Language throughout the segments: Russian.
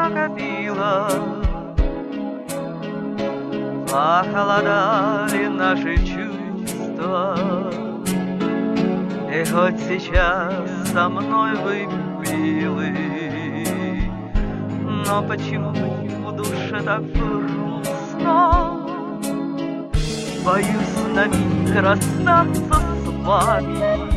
накопила. Похолодали наши чувства, и хоть сейчас со мной вы пили, но почему в душе так грустно? Боюсь на миг расстаться с вами,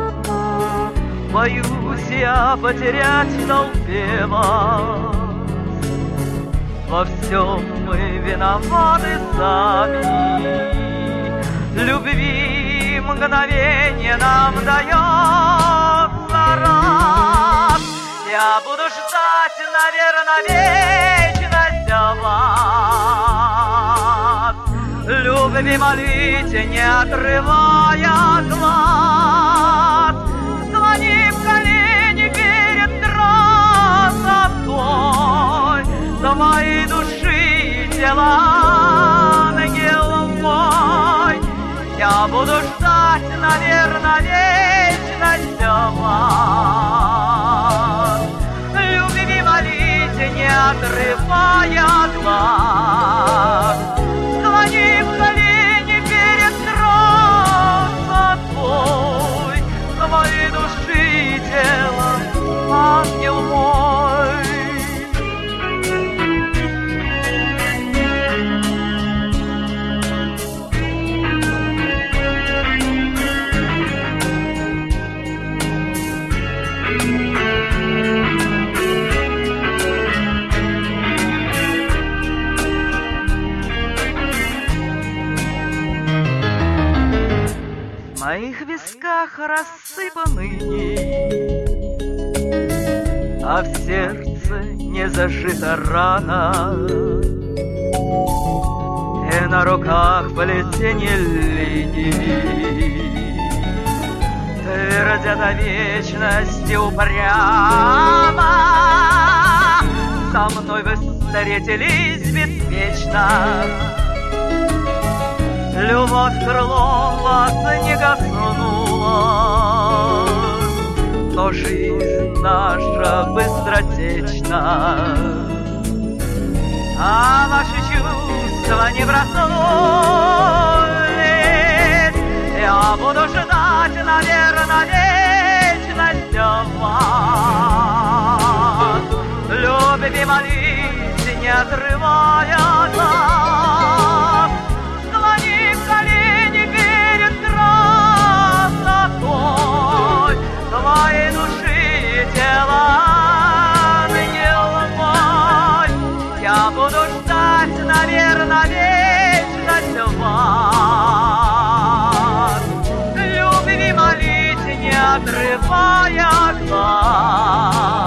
боюсь я потерять в толпе вас. Во всем мы виноваты сами, любви мгновенье нам дается раз. Я буду ждать, наверное, вечность вас. Любви молите, не отрывая глаз. Склони в колени перед красотой твоей души и тела, ангел мой. Я буду ждать, наверное, вечность вас. Любви молите, не отрывая глаз. Склони в колени перед красотой твоей души и тела, ангел мой. В моих висках рассыпаны дни, а в сердце не зашита рана, и на руках плетенье линий твердят о вечности упрямо. Со мной вы встретились беспечно, любовь крылом вас не коснулась, но жизнь наша быстротечна, а ваши чувства не проснулись. Я буду ждать, наверное, вечность вас. Любви молите, не отрывая глаз. Склони в колени перед красотой твоей души и тела, ангел мой. Я буду ждать, наверное, вечность вас. Любви молите, не отрывая глаз.